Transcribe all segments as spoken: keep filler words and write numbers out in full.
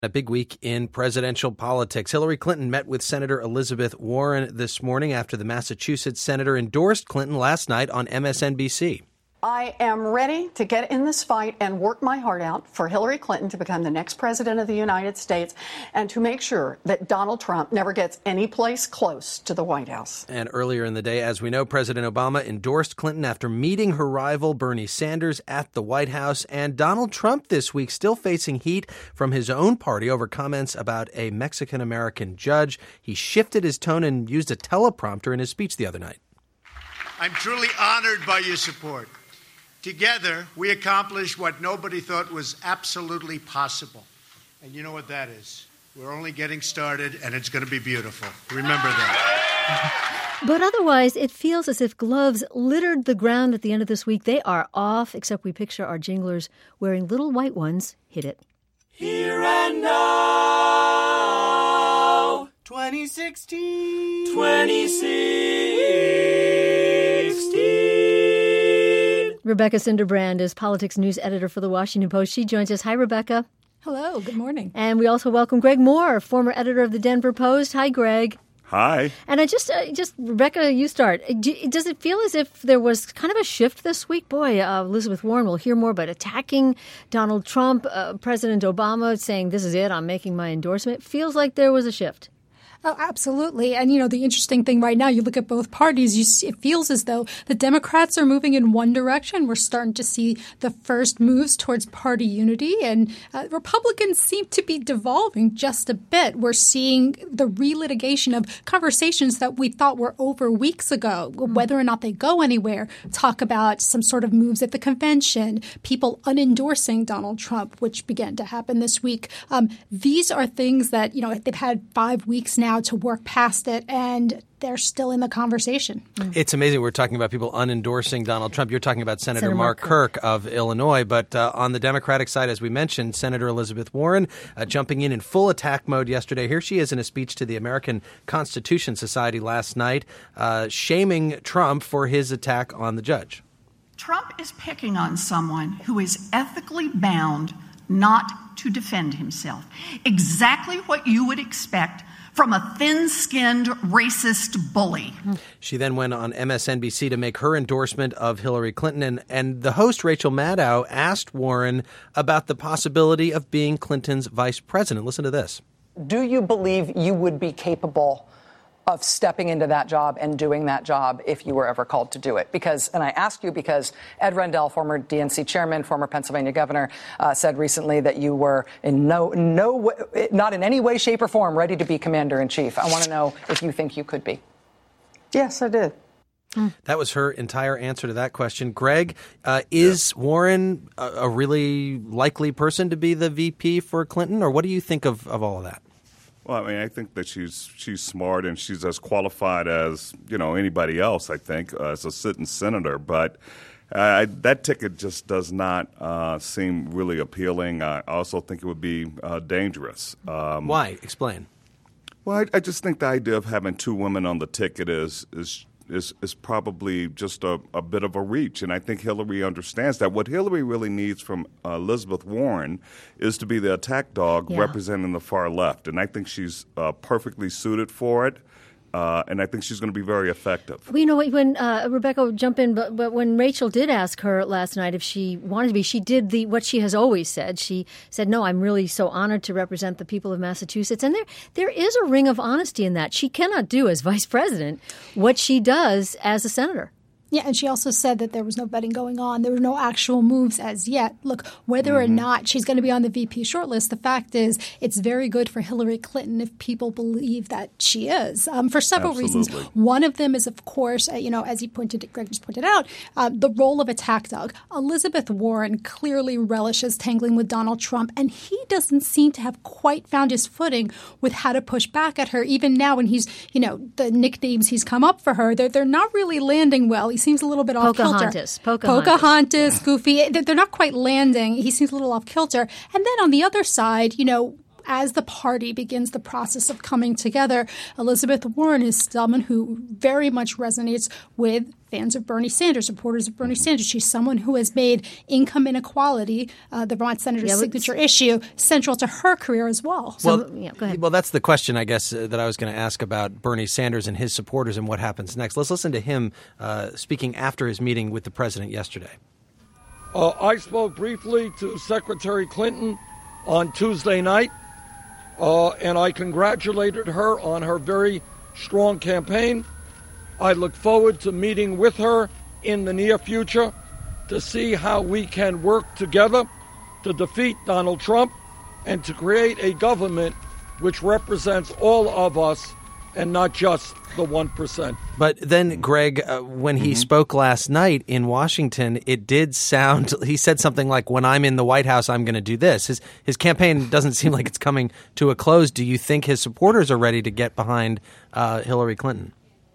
A big week in presidential politics. Hillary Clinton met with Senator Elizabeth Warren this morning after the Massachusetts senator endorsed Clinton last night on M S N B C. I am ready to get in this fight and work my heart out for Hillary Clinton to become the next president of the United States and to make sure that Donald Trump never gets any place close to the White House. And earlier in the day, as we know, President Obama endorsed Clinton after meeting her rival Bernie Sanders at the White House. And Donald Trump this week still facing heat from his own party over comments about a Mexican-American judge. He shifted his tone and used a teleprompter in his speech the other night. I'm truly honored by your support. Together, we accomplished what nobody thought was absolutely possible. And you know what that is. We're only getting started, and it's going to be beautiful. Remember that. But otherwise, it feels as if gloves littered the ground at the end of this week. They are off, except we picture our jinglers wearing little white ones. Hit it. Here and now, twenty sixteen, twenty sixteen. Rebecca Cinderbrand is politics news editor for The Washington Post. She joins us. Hi, Rebecca. Hello. Good morning. And we also welcome Greg Moore, former editor of the Denver Post. Hi, Greg. Hi. And I just, uh, just Rebecca, you start. Does it feel as if there was kind of a shift this week? Boy, uh, Elizabeth Warren will hear more about attacking Donald Trump, uh, President Obama saying, this is it, I'm making my endorsement. Feels like there was a shift. Oh, absolutely. And, you know, the interesting thing right now, you look at both parties, you see, it feels as though the Democrats are moving in one direction. We're starting to see the first moves towards party unity, and uh, Republicans seem to be devolving just a bit. We're seeing the relitigation of conversations that we thought were over weeks ago, whether or not they go anywhere, talk about some sort of moves at the convention, people unendorsing Donald Trump, which began to happen this week. Um, these are things that, you know, they've had five weeks now to work past it, and they're still in the conversation. It's amazing. We're talking about people unendorsing Donald Trump. You're talking about Senator, Senator Mark Mark Kirk of Illinois. But uh, on the Democratic side, as we mentioned, Senator Elizabeth Warren uh, jumping in in full attack mode yesterday. Here she is in a speech to the American Constitution Society last night, uh, shaming Trump for his attack on the judge. Trump is picking on someone who is ethically bound not to defend himself. Exactly what you would expect from a thin-skinned racist bully. She then went on M S N B C to make her endorsement of Hillary Clinton. And, and the host, Rachel Maddow, asked Warren about the possibility of being Clinton's vice president. Listen to this. Do you believe you would be capable of stepping into that job and doing that job if you were ever called to do it? Because, and I ask you because Ed Rendell, former D N C chairman, former Pennsylvania governor, uh, said recently that you were in no, no, not in any way, shape, or form ready to be commander in chief. I want to know if you think you could be. Yes, I did. That was her entire answer to that question. Greg, uh, is yeah. Warren a, a really likely person to be the V P for Clinton, or what do you think of, of all of that? Well, I mean, I think that she's she's smart and she's as qualified as, you know, anybody else, I think, uh, as a sitting senator. But uh, that ticket just does not uh, seem really appealing. I also think it would be uh, dangerous. Um, Why? Explain. Well, I, I just think the idea of having two women on the ticket is is is, is probably just a, a bit of a reach. And I think Hillary understands that. What Hillary really needs from uh, Elizabeth Warren is to be the attack dog yeah. representing the far left. And I think she's uh, perfectly suited for it. Uh, and I think she's going to be very effective. Well, you know, when uh, Rebecca will jump in, but, but when Rachel did ask her last night if she wanted to be, she did the what she has always said. She said, no, I'm really so honored to represent the people of Massachusetts. And there there is a ring of honesty in that. She cannot do as vice president what she does as a senator. Yeah, and she also said that there was no vetting going on. There were no actual moves as yet. Look, whether mm-hmm. or not she's going to be on the V P shortlist, the fact is it's very good for Hillary Clinton if people believe that she is, um, for several Absolutely. reasons. One of them is, of course, uh, you know, as he pointed, Greg just pointed out, uh, the role of attack dog. Elizabeth Warren clearly relishes tangling with Donald Trump, and he doesn't seem to have quite found his footing with how to push back at her. Even now when he's, you know, the nicknames he's come up for her, they're, they're not really landing well. He seems a little bit off kilter. Pocahontas. Pocahontas. Pocahontas, Goofy. They're not quite landing. He seems a little off kilter. And then on the other side, you know, as the party begins the process of coming together, Elizabeth Warren is someone who very much resonates with fans of Bernie Sanders, supporters of Bernie Sanders. She's someone who has made income inequality, uh, the Vermont senator's yeah, signature issue, central to her career as well. So, well, yeah, go ahead. Well, that's the question, I guess, uh, that I was going to ask about Bernie Sanders and his supporters and what happens next. Let's listen to him uh, speaking after his meeting with the president yesterday. Uh, I spoke briefly to Secretary Clinton on Tuesday night, uh, and I congratulated her on her very strong campaign. I look forward to meeting with her in the near future to see how we can work together to defeat Donald Trump and to create a government which represents all of us and not just the one percent. But then, Greg, uh, when he mm-hmm. spoke last night in Washington, it did sound, he said something like, when I'm in the White House, I'm going to do this. His, his campaign doesn't seem like it's coming to a close. Do you think his supporters are ready to get behind uh, Hillary Clinton?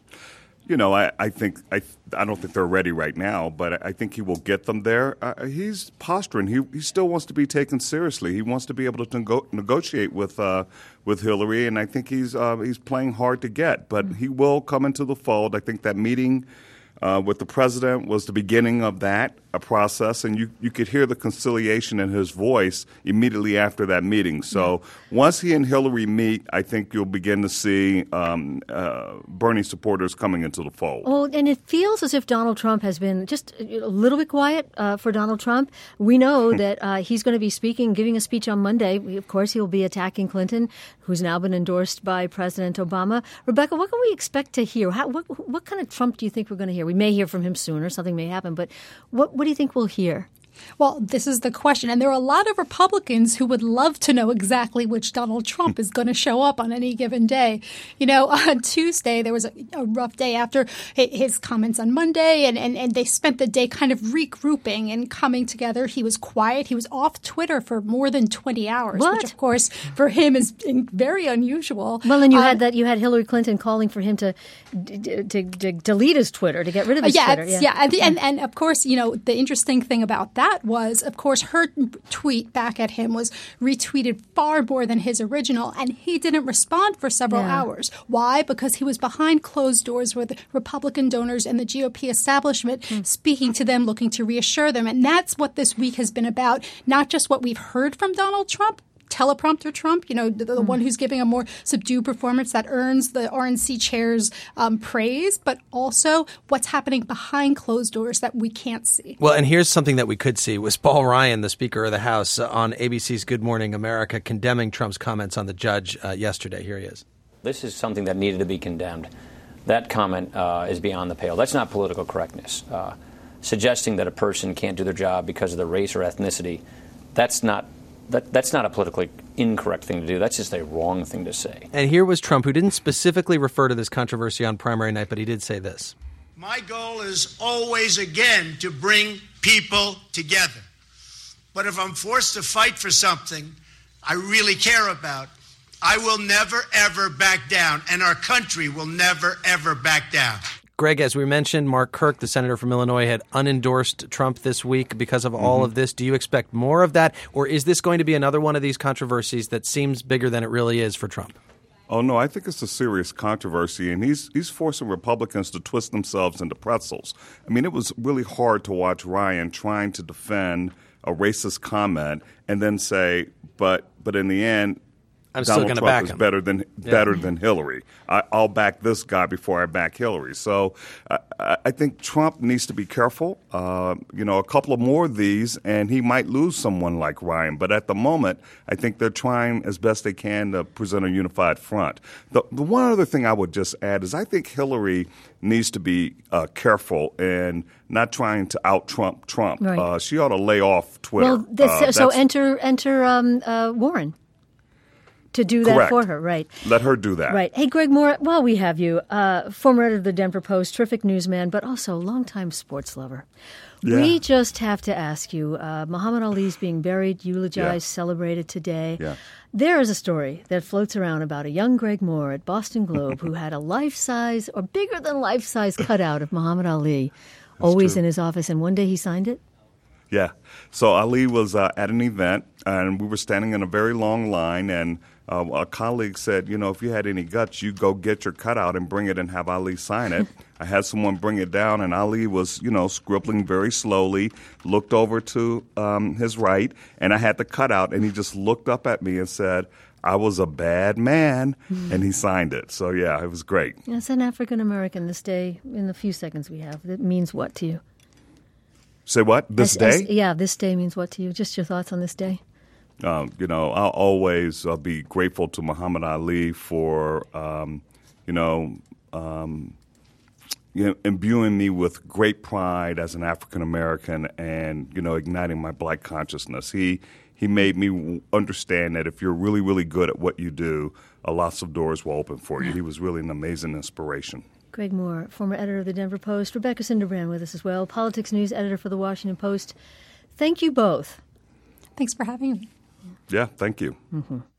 You know, I, I think I I don't think they're ready right now, but I think he will get them there. Uh, he's posturing. He he still wants to be taken seriously. He wants to be able to nego- negotiate with uh, with Hillary, and I think he's uh, he's playing hard to get. But he will come into the fold. I think that meeting uh, with the president was the beginning of that a process, and you, you could hear the conciliation in his voice immediately after that meeting. So once he and Hillary meet, I think you'll begin to see um, uh, Bernie supporters coming into the fold. Oh, and it feels as if Donald Trump has been just a little bit quiet uh, for Donald Trump. We know that uh, he's going to be speaking, giving a speech on Monday. Of course, he'll be attacking Clinton, who's now been endorsed by President Obama. Rebecca, what can we expect to hear? How, what, what kind of Trump do you think we're going to hear? We may hear from him sooner. Something may happen. But what What do you think we'll hear? Well, this is the question. And there are a lot of Republicans who would love to know exactly which Donald Trump is going to show up on any given day. You know, on Tuesday, there was a, a rough day after his comments on Monday, and, and, and they spent the day kind of regrouping and coming together. He was quiet. He was off Twitter for more than twenty hours, what? which, of course, for him is very unusual. Well, and you um, had that. You had Hillary Clinton calling for him to, to, to, to delete his Twitter, to get rid of his yeah, Twitter. Yeah, yeah. And, and, and, of course, you know, the interesting thing about that was, of course, her tweet back at him was retweeted far more than his original, and he didn't respond for several yeah. hours. Why? Because he was behind closed doors with Republican donors and the G O P establishment, mm. speaking to them, looking to reassure them. And that's what this week has been about, not just what we've heard from Donald Trump, teleprompter Trump, you know, the, the mm. one who's giving a more subdued performance that earns the R N C chair's um, praise, but also what's happening behind closed doors that we can't see. Well, and here's something that we could see was Paul Ryan, the Speaker of the House, uh, on A B C's Good Morning America, condemning Trump's comments on the judge uh, yesterday. Here he is. This is something that needed to be condemned. That comment uh, is beyond the pale. That's not political correctness. Uh, suggesting that a person can't do their job because of their race or ethnicity, that's not That, that's not a politically incorrect thing to do. That's just a wrong thing to say. And here was Trump, who didn't specifically refer to this controversy on primary night, but he did say this. My goal is always, again, to bring people together. But if I'm forced to fight for something I really care about, I will never, ever back down, and our country will never, ever back down. Greg, as we mentioned, Mark Kirk, the senator from Illinois, had unendorsed Trump this week because of all mm-hmm. of this. Do you expect more of that, or is this going to be another one of these controversies that seems bigger than it really is for Trump? Oh, no, I think it's a serious controversy, and he's he's forcing Republicans to twist themselves into pretzels. I mean, it was really hard to watch Ryan trying to defend a racist comment and then say, but but in the end, I'm Donald still Trump back is him. better than yeah. better than Hillary. I, I'll back this guy before I back Hillary. So uh, I think Trump needs to be careful. Uh, you know, a couple of more of these, and he might lose someone like Ryan. But at the moment, I think they're trying as best they can to present a unified front. The, the one other thing I would just add is I think Hillary needs to be uh, careful and not trying to out Trump Trump. Right. Uh, she ought to lay off Twitter. Well, this, uh, so enter enter um, uh, Warren. To do that Correct. for her, right. Let her do that. Right. Hey, Greg Moore, while we have you, uh, former editor of the Denver Post, terrific newsman, but also longtime sports lover. Yeah. We just have to ask you, uh, Muhammad Ali's being buried, eulogized, yeah. celebrated today. Yeah. There is a story that floats around about a young Greg Moore at Boston Globe who had a life-size or bigger than life-size cutout of Muhammad Ali always true. in his office, and one day he signed it? Yeah. So Ali was uh, at an event, and we were standing in a very long line, and uh, a colleague said, you know, if you had any guts, you go get your cutout and bring it and have Ali sign it. I had someone bring it down, and Ali was, you know, scribbling very slowly, looked over to um, his right, and I had the cutout, and he just looked up at me and said, I was a bad man, mm. and he signed it. So, yeah, it was great. As an African-American, this day, in the few seconds we have, it means what to you? Say what? This as, day? As, yeah, this day means what to you? Just your thoughts on this day. Um, you know, I'll always uh, be grateful to Muhammad Ali for, um, you know, um, you know, imbuing me with great pride as an African American, and you know, igniting my black consciousness. He he made me understand that if you're really, really good at what you do, uh, lots of doors will open for you. He was really an amazing inspiration. Greg Moore, former editor of the Denver Post. Rebecca Cinderbrand with us as well, politics news editor for the Washington Post. Thank you both. Thanks for having me. Yeah, thank you. Mm-hmm.